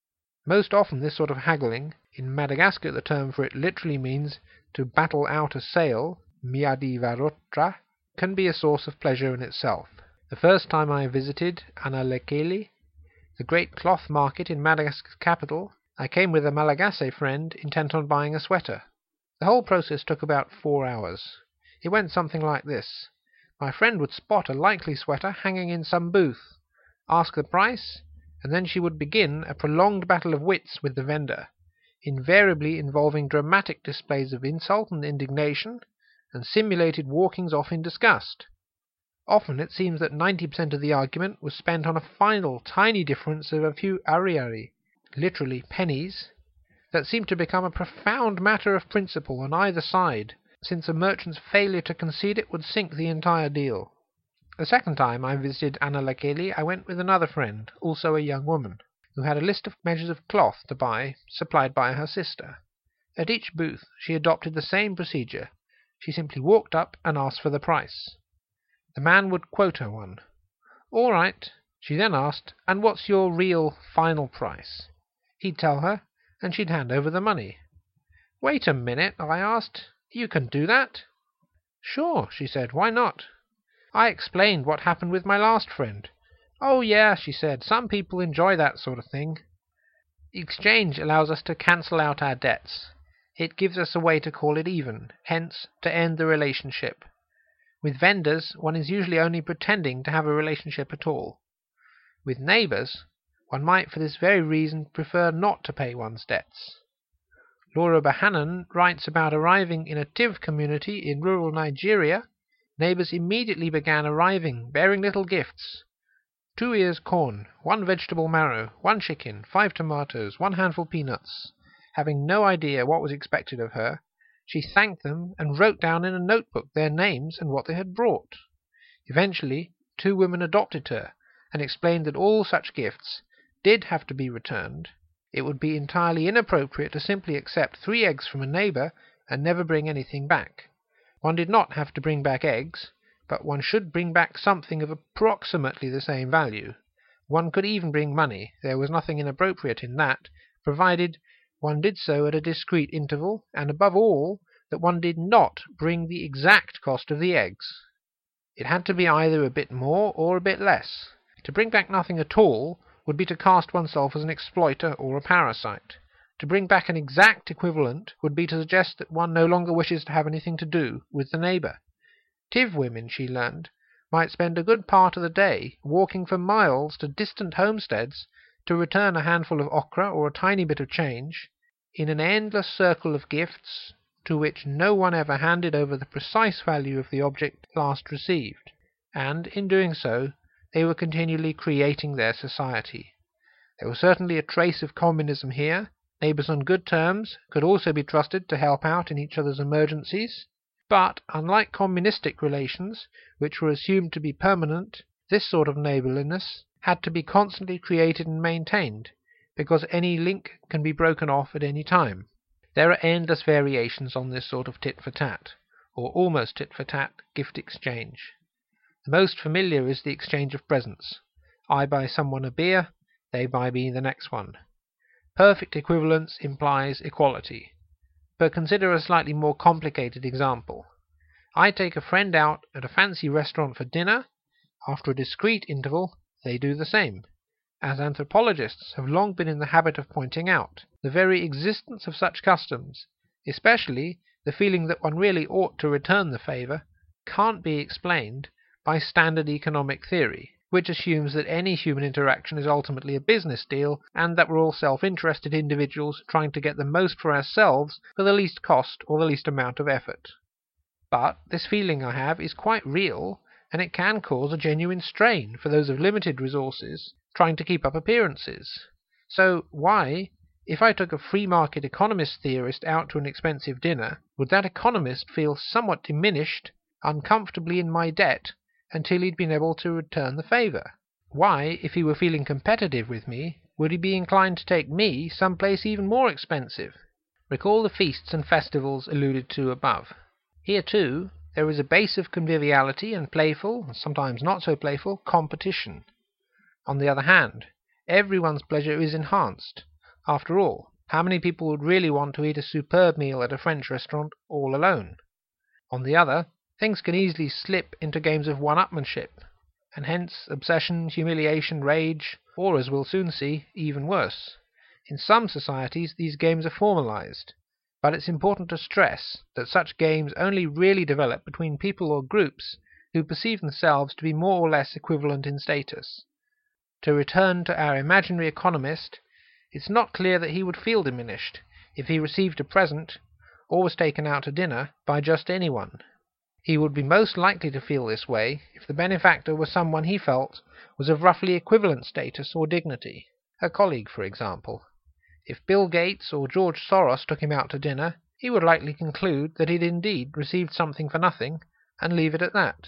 Most often this sort of haggling, in Madagascar the term for it literally means to battle out a sale, miadi varotra, can be a source of pleasure in itself. The first time I visited Analekeli, the great cloth market in Madagascar's capital, I came with a Malagasy friend intent on buying a sweater. The whole process took about four hours. It went something like this. My friend would spot a likely sweater hanging in some booth, ask the price, and then she would begin a prolonged battle of wits with the vendor, invariably involving dramatic displays of insult and indignation, and simulated walkings off in disgust. Often it seems that ninety percent of the argument was spent on a final tiny difference of a few ariary, literally pennies, that seemed to become a profound matter of principle on either side, since a merchant's failure to concede it would sink the entire deal. The second time I visited Analekeli, I went with another friend, also a young woman, who had a list of measures of cloth to buy, supplied by her sister. At each booth she adopted the same procedure. She simply walked up and asked for the price. The man would quote her one. All right. She then asked, and what's your real final price? He'd tell her, and she'd hand over the money. Wait a minute, I asked. You can do that? Sure, she said. Why not? I explained what happened with my last friend. Oh yeah, she said. Some people enjoy that sort of thing. The exchange allows us to cancel out our debts. It gives us a way to call it even, hence to end the relationship. With vendors, one is usually only pretending to have a relationship at all. With neighbours, one might for this very reason prefer not to pay one's debts. Laura Bahanan writes about arriving in a Tiv community in rural Nigeria. Neighbours immediately began arriving, bearing little gifts. Two ears corn, one vegetable marrow, one chicken, five tomatoes, one handful peanuts. Having no idea what was expected of her, she thanked them and wrote down in a notebook their names and what they had brought. Eventually, two women adopted her and explained that all such gifts did have to be returned. It would be entirely inappropriate to simply accept three eggs from a neighbour and never bring anything back. One did not have to bring back eggs, but one should bring back something of approximately the same value. One could even bring money. There was nothing inappropriate in that, provided one did so at a discreet interval, and above all, that one did not bring the exact cost of the eggs. It had to be either a bit more or a bit less. To bring back nothing at all would be to cast oneself as an exploiter or a parasite. To bring back an exact equivalent would be to suggest that one no longer wishes to have anything to do with the neighbour. Tiv women, she learned, might spend a good part of the day walking for miles to distant homesteads to return a handful of okra or a tiny bit of change, in an endless circle of gifts to which no one ever handed over the precise value of the object last received. and in doing so they were continually creating their society. There was certainly a trace of communism here. Neighbours on good terms could also be trusted to help out in each other's emergencies. But, unlike communistic relations, which were assumed to be permanent, this sort of neighbourliness had to be constantly created and maintained, because any link can be broken off at any time. There are endless variations on this sort of tit-for-tat, or almost tit-for-tat, gift exchange. The most familiar is the exchange of presents. I buy someone a beer, they buy me the next one. Perfect equivalence implies equality. But consider a slightly more complicated example. I take a friend out at a fancy restaurant for dinner. After a discreet interval, they do the same. As anthropologists have long been in the habit of pointing out, the very existence of such customs, especially the feeling that one really ought to return the favour, can't be explained by standard economic theory, which assumes that any human interaction is ultimately a business deal, and that we're all self-interested individuals trying to get the most for ourselves for the least cost or the least amount of effort. But this feeling I have is quite real, and it can cause a genuine strain for those of limited resources trying to keep up appearances. So why, if I took a free market economist theorist out to an expensive dinner, would that economist feel somewhat diminished, uncomfortably in my debt, until he'd been able to return the favour? Why, if he were feeling competitive with me, would he be inclined to take me someplace even more expensive? Recall the feasts and festivals alluded to above. Here, too, there is a base of conviviality and playful, and sometimes not so playful, competition. On the other hand, everyone's pleasure is enhanced. After all, how many people would really want to eat a superb meal at a French restaurant all alone? On the other, things can easily slip into games of one-upmanship, and hence obsession, humiliation, rage, or, as we'll soon see, even worse. In some societies these games are formalized, but it's important to stress that such games only really develop between people or groups who perceive themselves to be more or less equivalent in status. To return to our imaginary economist, it's not clear that he would feel diminished if he received a present or was taken out to dinner by just anyone. He would be most likely to feel this way if the benefactor was someone he felt was of roughly equivalent status or dignity, a colleague, for example. If Bill Gates or George Soros took him out to dinner, he would likely conclude that he'd indeed received something for nothing, and leave it at that.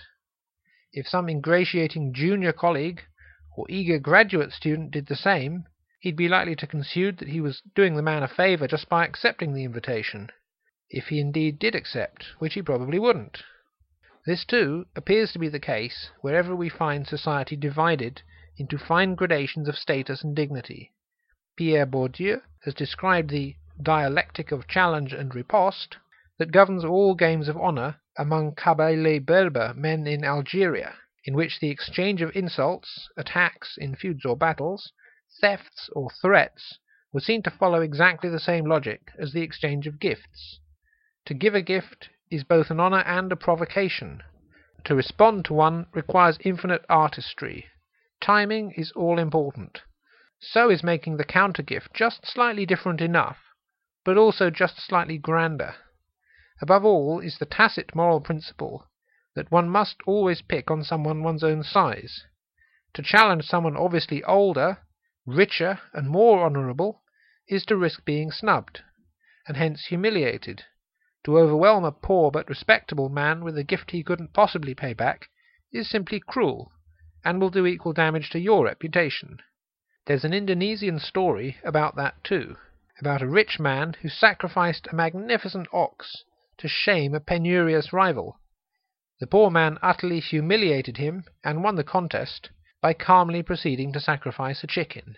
If some ingratiating junior colleague or eager graduate student did the same, he'd be likely to conclude that he was doing the man a favour just by accepting the invitation, if he indeed did accept, which he probably wouldn't. This, too, appears to be the case wherever we find society divided into fine gradations of status and dignity. Pierre Bourdieu has described the dialectic of challenge and riposte that governs all games of honour among Kabylie Berber men in Algeria, in which the exchange of insults, attacks in feuds or battles, thefts or threats, were seen to follow exactly the same logic as the exchange of gifts. To give a gift is both an honour and a provocation. To respond to one requires infinite artistry. Timing is all important. So is making the counter-gift just slightly different enough, but also just slightly grander. Above all is the tacit moral principle that one must always pick on someone one's own size. To challenge someone obviously older, richer, and more honourable is to risk being snubbed, and hence humiliated. To overwhelm a poor but respectable man with a gift he couldn't possibly pay back is simply cruel, and will do equal damage to your reputation. There's an Indonesian story about that too, about a rich man who sacrificed a magnificent ox to shame a penurious rival. The poor man utterly humiliated him and won the contest by calmly proceeding to sacrifice a chicken.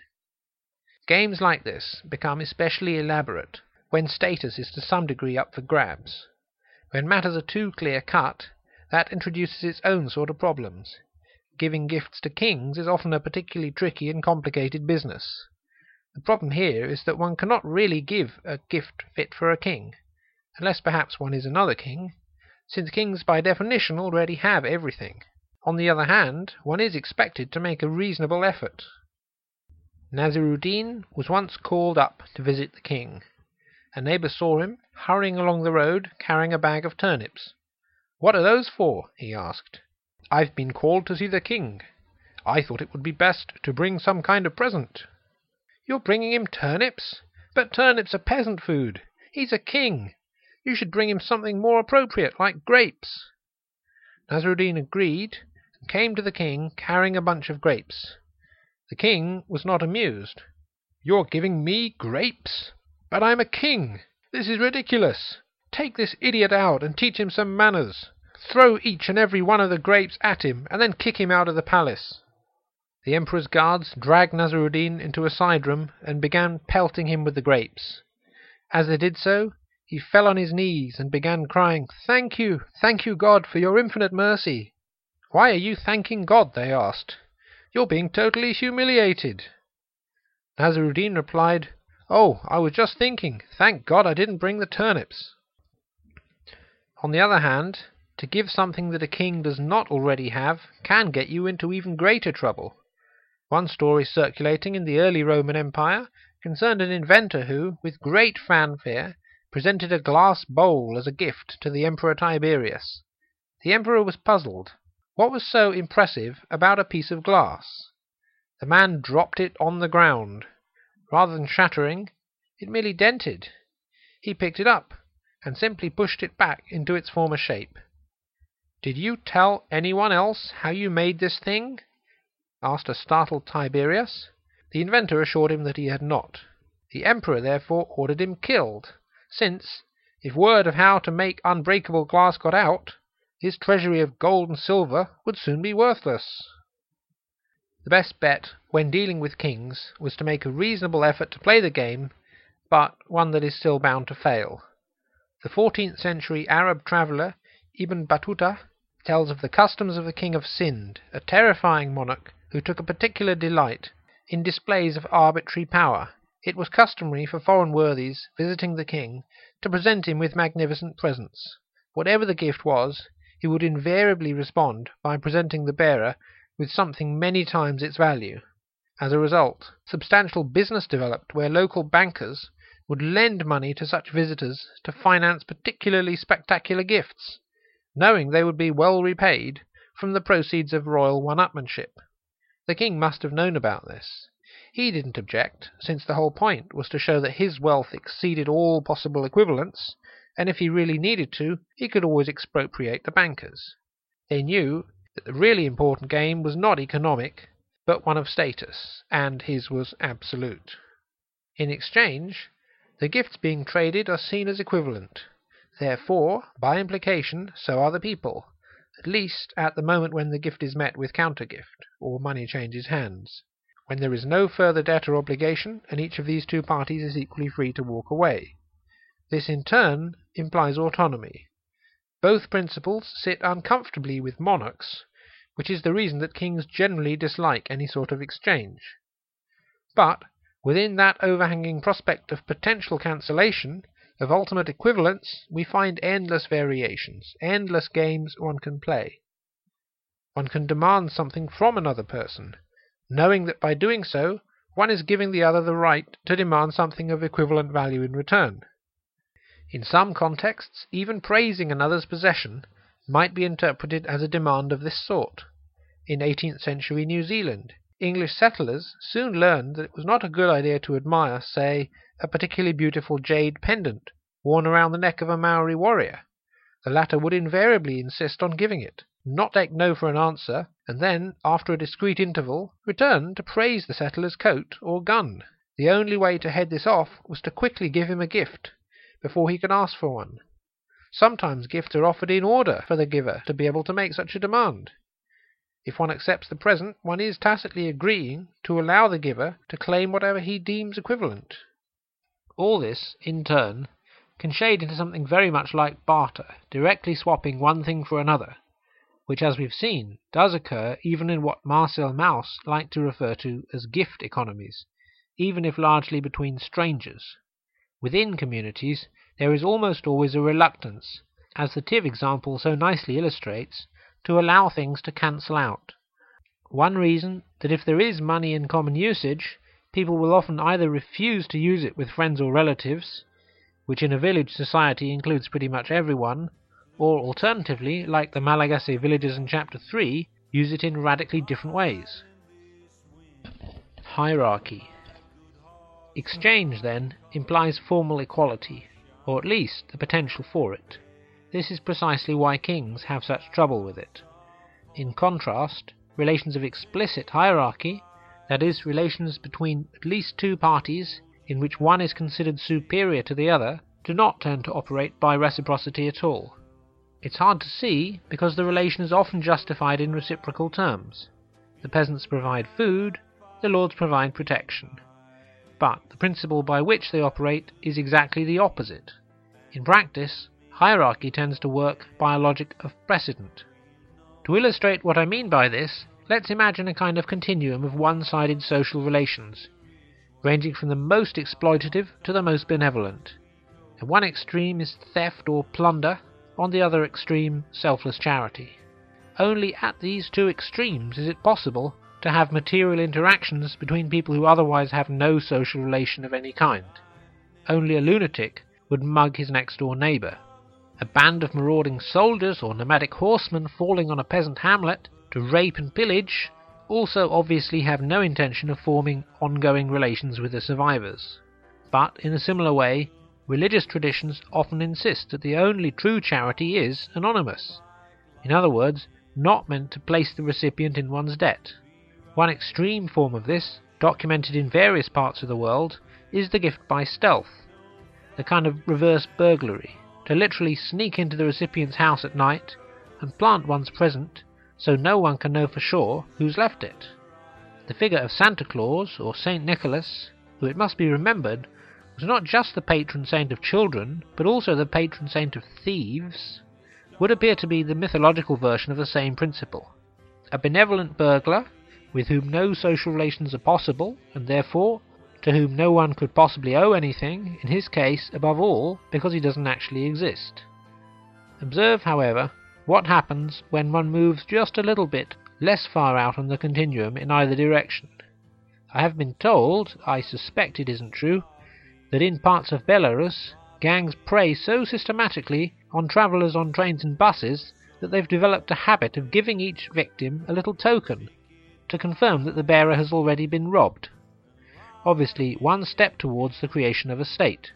Games like this become especially elaborate when status is to some degree up for grabs. When matters are too clear-cut, that introduces its own sort of problems. Giving gifts to kings is often a particularly tricky and complicated business. The problem here is that one cannot really give a gift fit for a king, unless perhaps one is another king, since kings by definition already have everything. On the other hand, one is expected to make a reasonable effort. Naziruddin was once called up to visit the king. A neighbour saw him hurrying along the road carrying a bag of turnips. "What are those for?" he asked. I've been called to see the king. I thought it would be best to bring some kind of present." "You're bringing him turnips? But turnips are peasant food. He's a king. You should bring him something more appropriate, like grapes." Nasr-ud-Din agreed, and came to the king carrying a bunch of grapes. The king was not amused. "You're giving me grapes? But I'm a king. This is ridiculous. Take this idiot out and teach him some manners. Throw each and every one of the grapes at him, and then kick him out of the palace." The emperor's guards dragged Nasr-ud-Din into a side room and began pelting him with the grapes. As they did so, he fell on his knees and began crying, "Thank you, thank you, God, for your infinite mercy." "Why are you thanking God?" they asked. "You're being totally humiliated." Nasr-ud-Din replied, "Oh, I was just thinking, thank God I didn't bring the turnips." On the other hand, to give something that a king does not already have can get you into even greater trouble. One story circulating in the early Roman Empire concerned an inventor who, with great fanfare, presented a glass bowl as a gift to the Emperor Tiberius. The emperor was puzzled. What was so impressive about a piece of glass? The man dropped it on the ground. Rather than shattering, it merely dented. He picked it up and simply pushed it back into its former shape. "Did you tell anyone else how you made this thing?" asked a startled Tiberius. The inventor assured him that he had not. The emperor therefore ordered him killed, since, if word of how to make unbreakable glass got out, his treasury of gold and silver would soon be worthless. The best bet when dealing with kings was to make a reasonable effort to play the game, but one that is still bound to fail. The fourteenth century Arab traveller Ibn Battuta tells of the customs of the king of Sind, a terrifying monarch who took a particular delight in displays of arbitrary power. It was customary for foreign worthies visiting the king to present him with magnificent presents. Whatever the gift was, he would invariably respond by presenting the bearer with something many times its value. As a result, substantial business developed where local bankers would lend money to such visitors to finance particularly spectacular gifts, knowing they would be well repaid from the proceeds of royal one-upmanship. The king must have known about this. He didn't object, since the whole point was to show that his wealth exceeded all possible equivalents, and if he really needed to, he could always expropriate the bankers. They knew that the really important game was not economic, but one of status, and his was absolute. In exchange, the gifts being traded are seen as equivalent. Therefore, by implication, so are the people, at least at the moment when the gift is met with countergift, or money changes hands, when there is no further debt or obligation, and each of these two parties is equally free to walk away. This in turn implies autonomy. Both principles sit uncomfortably with monarchs, which is the reason that kings generally dislike any sort of exchange. But within that overhanging prospect of potential cancellation, of ultimate equivalence, we find endless variations, endless games one can play. One can demand something from another person, knowing that by doing so, one is giving the other the right to demand something of equivalent value in return. In some contexts, even praising another's possession might be interpreted as a demand of this sort. In eighteenth century New Zealand, English settlers soon learned that it was not a good idea to admire, say, a particularly beautiful jade pendant worn around the neck of a Maori warrior. The latter would invariably insist on giving it, not take no for an answer, and then, after a discreet interval, return to praise the settler's coat or gun. The only way to head this off was to quickly give him a gift, before he could ask for one. Sometimes gifts are offered in order for the giver to be able to make such a demand. If one accepts the present, one is tacitly agreeing to allow the giver to claim whatever he deems equivalent. All this, in turn, can shade into something very much like barter, directly swapping one thing for another, which, as we've seen, does occur even in what Marcel Mauss liked to refer to as gift economies, even if largely between strangers. Within communities, there is almost always a reluctance, as the Tiv example so nicely illustrates, to allow things to cancel out. One reason that if there is money in common usage, people will often either refuse to use it with friends or relatives, which in a village society includes pretty much everyone, or alternatively, like the Malagasy villagers in Chapter three, use it in radically different ways. Hierarchy. Exchange, then, implies formal equality, or at least the potential for it. This is precisely why kings have such trouble with it. In contrast, relations of explicit hierarchy, that is, relations between at least two parties in which one is considered superior to the other, do not tend to operate by reciprocity at all. It's hard to see because the relation is often justified in reciprocal terms. The peasants provide food, the lords provide protection. But the principle by which they operate is exactly the opposite. In practice, hierarchy tends to work by a logic of precedent. To illustrate what I mean by this, let's imagine a kind of continuum of one-sided social relations, ranging from the most exploitative to the most benevolent. At one extreme is theft or plunder, on the other extreme, selfless charity. Only at these two extremes is it possible to have material interactions between people who otherwise have no social relation of any kind. Only a lunatic would mug his next-door neighbour. A band of marauding soldiers or nomadic horsemen falling on a peasant hamlet to rape and pillage also obviously have no intention of forming ongoing relations with the survivors. But in a similar way, religious traditions often insist that the only true charity is anonymous. In other words, not meant to place the recipient in one's debt. One extreme form of this, documented in various parts of the world, is the gift by stealth, the kind of reverse burglary, to literally sneak into the recipient's house at night and plant one's present so no one can know for sure who's left it. The figure of Santa Claus, or Saint Nicholas, who it must be remembered was not just the patron saint of children, but also the patron saint of thieves, would appear to be the mythological version of the same principle. A benevolent burglar, with whom no social relations are possible, and therefore to whom no one could possibly owe anything, in his case, above all, because he doesn't actually exist. Observe, however, what happens when one moves just a little bit less far out on the continuum in either direction. I have been told, I suspect it isn't true, that in parts of Belarus, gangs prey so systematically on travellers on trains and buses that they've developed a habit of giving each victim a little token to confirm that the bearer has already been robbed. Obviously, one step towards the creation of a state.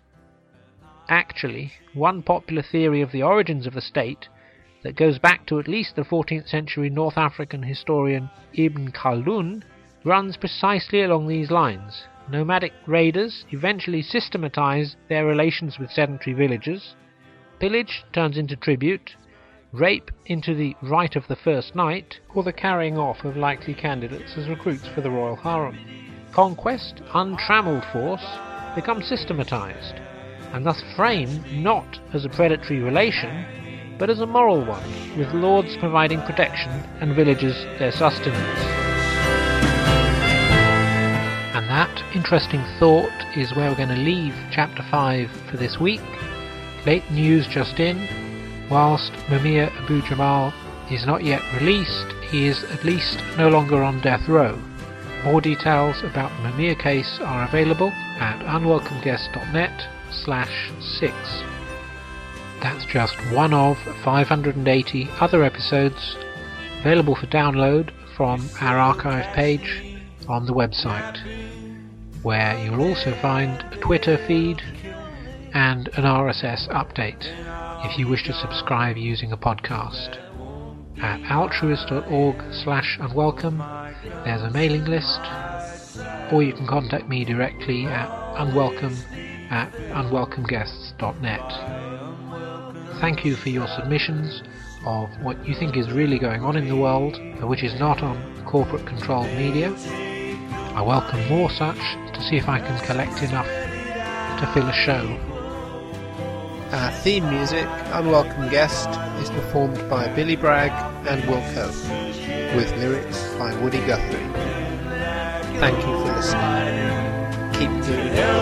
Actually, one popular theory of the origins of the state that goes back to at least the fourteenth century North African historian Ibn Khaldun runs precisely along these lines. Nomadic raiders eventually systematize their relations with sedentary villagers, pillage turns into tribute, rape into the right of the first night, or the carrying off of likely candidates as recruits for the royal harem. Conquest, untrammelled force, becomes systematized, and thus framed not as a predatory relation, but as a moral one, with lords providing protection and villagers their sustenance. And that interesting thought is where we're going to leave Chapter five for this week. Late news just in. Whilst Mumia Abu-Jamal is not yet released, he is at least no longer on death row. More details about the Mumia case are available at unwelcomeguest.net slash six. That's just one of five hundred eighty other episodes available for download from our archive page on the website, where you'll also find a Twitter feed and an R S S update if you wish to subscribe using a podcast. At altruist.org slash unwelcome there's a mailing list, or you can contact me directly at unwelcome at unwelcomeguests.net. Thank you for your submissions of what you think is really going on in the world, which is not on corporate controlled media. I welcome more such to see if I can collect enough to fill a show. Our theme music, Unwelcome Guest, is performed by Billy Bragg and Wilco, with lyrics by Woody Guthrie. Thank you for listening. Keep doing it.